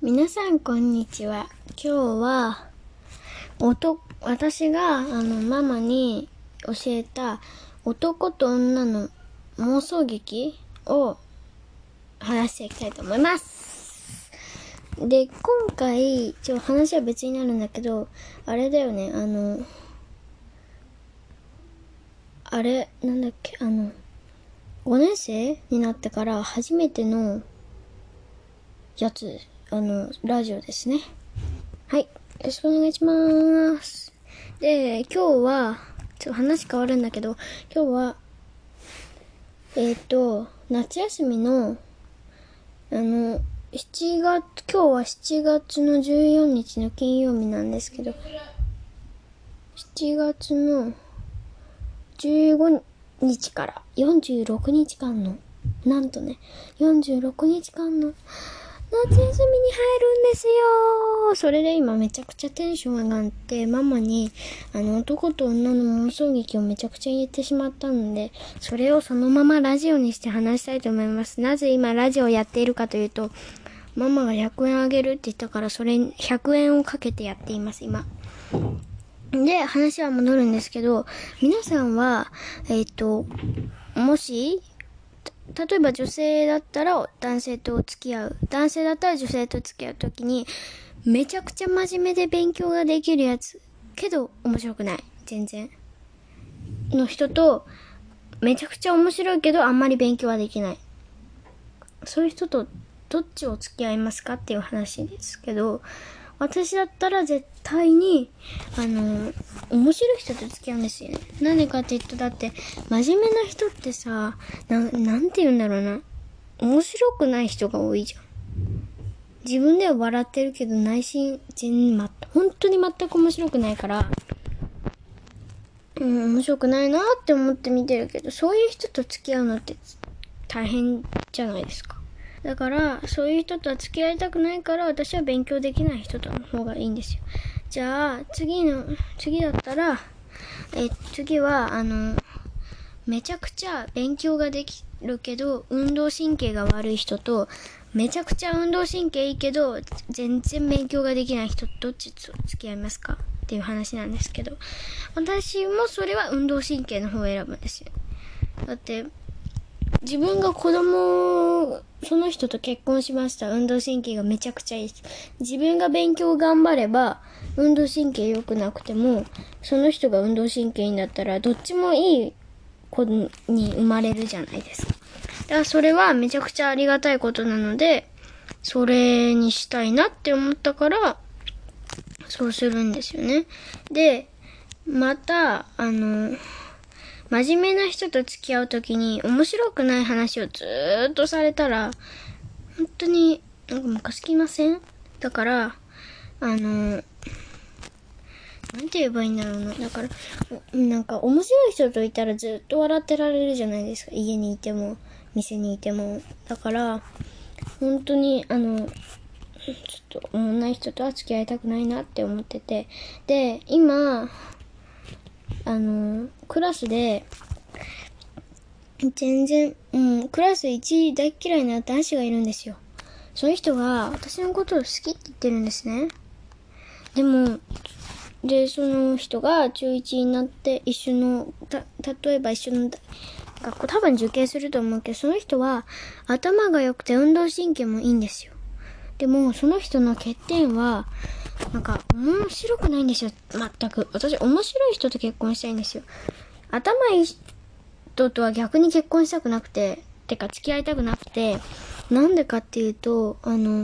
皆さんこんにちは。今日は私がママに教えた男と女の妄想劇を話していきたいと思います。で、今回話は別になるんだけど、あれだよね、なんだっけ、5年生になってから初めてのやつ、ラジオですね。はい。よろしくお願いします。で、今日は、話変わるんだけど、今日は、夏休みの、今日は7月の14日の金曜日なんですけど、7月の15日から46日間の、なんとね、46日間の夏休みに入るんですよ。それで今めちゃくちゃテンション上がって、ママに男と女の妄想劇をめちゃくちゃ言ってしまったので、それをそのままラジオにして話したいと思います。なぜ今ラジオをやっているかというと、ママが100円あげるって言ったから、それ100円をかけてやっています今。で、話は戻るんですけど、皆さんはもし例えば女性だったら男性と付き合う。男性だったら女性と付き合うときに、めちゃくちゃ真面目で勉強ができるやつ。けど面白くない。全然。の人と、めちゃくちゃ面白いけどあんまり勉強はできない。そういう人とどっちを付き合いますかっていう話ですけど、私だったら絶対に、面白い人と付き合うんですよね。なんでかって言うと、だって、真面目な人ってさ、なんて言うんだろうな。面白くない人が多いじゃん。自分では笑ってるけど、内心、本当に全く面白くないから、面白くないなって思って見てるけど、そういう人と付き合うのって大変じゃないですか。だから、そういう人とは付き合いたくないから、私は勉強できない人との方がいいんですよ。じゃあ、次だったら、次は、めちゃくちゃ勉強ができるけど、運動神経が悪い人と、めちゃくちゃ運動神経いいけど、全然勉強ができない人とどっちと付き合いますかっていう話なんですけど、私もそれは運動神経の方を選ぶんですよ。だって、自分がその人と結婚しました。運動神経がめちゃくちゃいい人。自分が勉強頑張れば、運動神経良くなくても、その人が運動神経いいんだったら、どっちもいい子に生まれるじゃないですか。だからそれはめちゃくちゃありがたいことなので、それにしたいなって思ったから、そうするんですよね。で、また、真面目な人と付き合うときに面白くない話をずーっとされたら、本当になんかムカつきません？だから、なんて言えばいいんだろうな。だから、なんか面白い人といたらずっと笑ってられるじゃないですか。家にいても、店にいても。だから、本当に、ちょっと、おもんない人とは付き合いたくないなって思ってて。で、今、クラスで、クラス1大嫌いな男子がいるんですよ。その人が私のことを好きって言ってるんですね。で、その人が中1になって例えば一緒の学校多分受験すると思うけど、その人は頭が良くて運動神経もいいんですよ。でも、その人の欠点は、なんか、面白くないんですよ。全く。私、面白い人と結婚したいんですよ。頭いい人とは逆に結婚したくなくて、付き合いたくなくて、なんでかっていうと、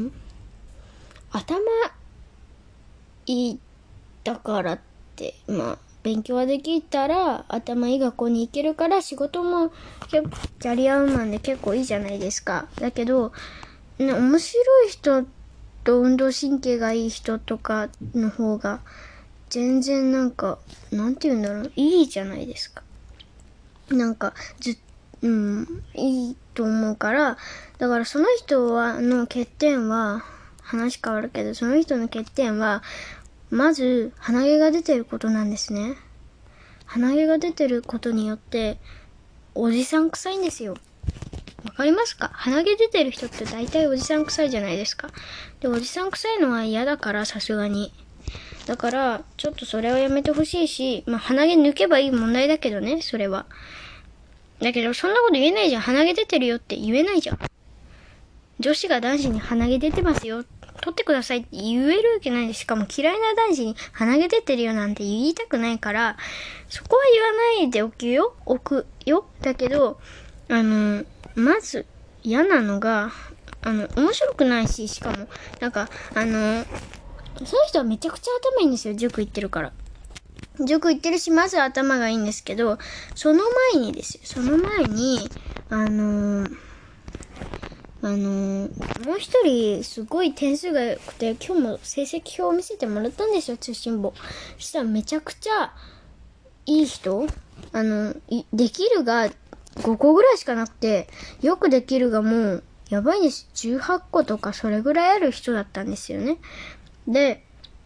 頭いいだからって、勉強はできたら、頭いい学校に行けるから、仕事もキャリアウーマンで結構いいじゃないですか。だけど、面白い人と運動神経がいい人とかの方が、全然なんか、なんて言うんだろう、いいじゃないですか。なんか、いいと思うから、だからその人の欠点は、話変わるけど、その人の欠点は、まず、鼻毛が出てることなんですね。鼻毛が出てることによって、おじさん臭いんですよ。 わかりますか？鼻毛出てる人って大体おじさん臭いじゃないですか。で、おじさん臭いのは嫌だから、さすがに。だから、ちょっとそれはやめてほしいし、まあ、鼻毛抜けばいい問題だけどね、それは。だけど、そんなこと言えないじゃん。鼻毛出てるよって言えないじゃん。女子が男子に鼻毛出てますよ。取ってくださいって言えるわけないです。しかも嫌いな男子に鼻毛出てるよなんて言いたくないから、そこは言わないでおくよ。だけど、まず嫌なのが、面白くないし、しかも、なんか、そういう人はめちゃくちゃ頭いいんですよ。塾行ってるから。塾行ってるし、まず頭がいいんですけど、その前に、もう一人、すごい点数が良くて、今日も成績表を見せてもらったんですよ、通信簿。そしたらめちゃくちゃいい人できるが5個ぐらいしかなくて、よくできるがもう、やばいです。18個とかそれぐらいある人だったんですよね。で、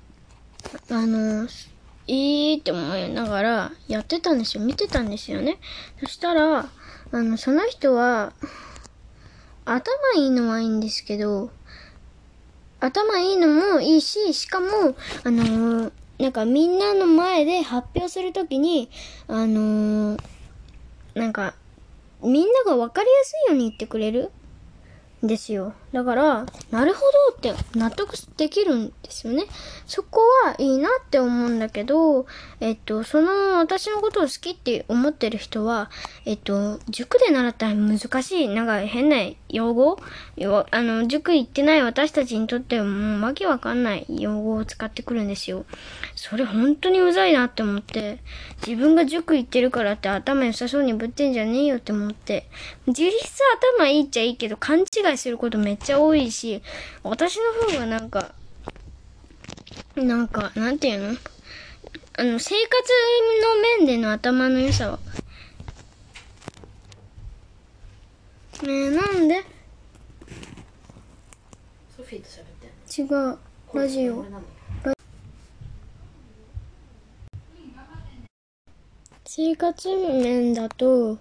いいって思いながらやってたんですよ。見てたんですよね。そしたら、その人は、頭いいのはいいんですけど、頭いいのもいいし、しかも、なんかみんなの前で発表するときに、なんか、みんながわかりやすいように言ってくれるんですよ。だから、なるほどって納得できるんですよね。そこはいいなって思うんだけど、私のことを好きって思ってる人は、塾で習ったら難しい、なんか変な用語塾行ってない私たちにとってはもうわけわかんない用語を使ってくるんですよ。それ本当にうざいなって思って、自分が塾行ってるからって頭良さそうにぶってんじゃねえよって思って、自立頭いいっちゃいいけど勘違いすることめっちゃ多いし、私の方がなんていうの生活の面での頭の良さは。なんでソフィーと喋ってんの？違う。ラジオ。生活面だと、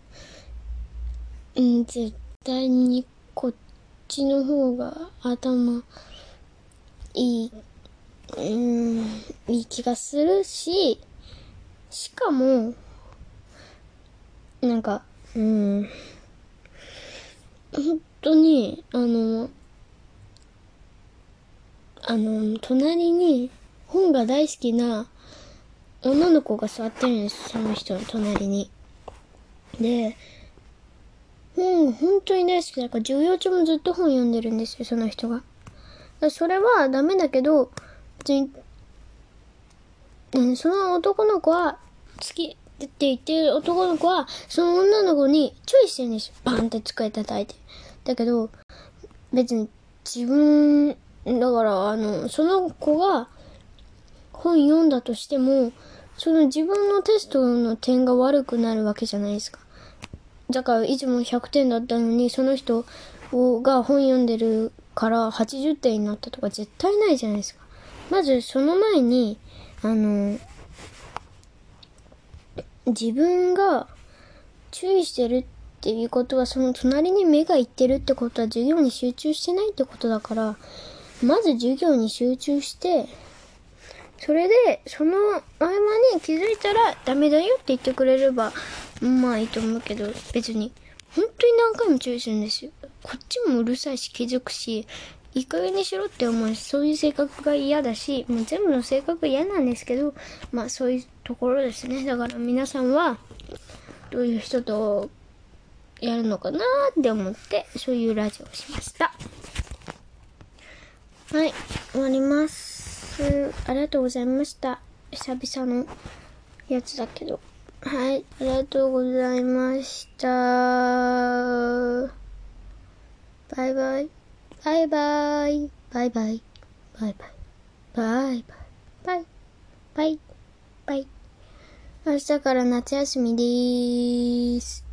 絶対にこっちの方が頭いい、いい気がするし、しかも、なんか、本当に、隣に本が大好きな女の子が座ってるんです、その人の隣に。で、本当に大好きだから授業中もずっと本読んでるんですよ、その人が。それはダメだけど、別に、その男の子は好きって言ってる男の子は、その女の子に注意してるんですよ。バンって机叩いて。だけど、別にだから、その子が本読んだとしても、その自分のテストの点が悪くなるわけじゃないですか。だからいつも100点だったのに、その人が本読んでるから80点になったとか絶対ないじゃないですか。まずその前に、自分が注意してるっていうことは、その隣に目がいってるってことは授業に集中してないってことだから、まず授業に集中して、それで、その合間に気づいたらダメだよって言ってくれれば、まあいいと思うけど、別に、本当に何回も注意するんですよ。こっちもうるさいし気づくし、いい加減にしろって思うし、そういう性格が嫌だし、もう全部の性格嫌なんですけど、まあそういうところですね。だから皆さんは、どういう人とやるのかなーって思って、そういうラジオをしました。はい、終わります。ありがとうございました。久々のやつだけど。はい、ありがとうございました。バイバイ。バイバイ。バイバイ。バイバイ。バイバイ。バイ。バイ。バイ。明日から夏休みでーす。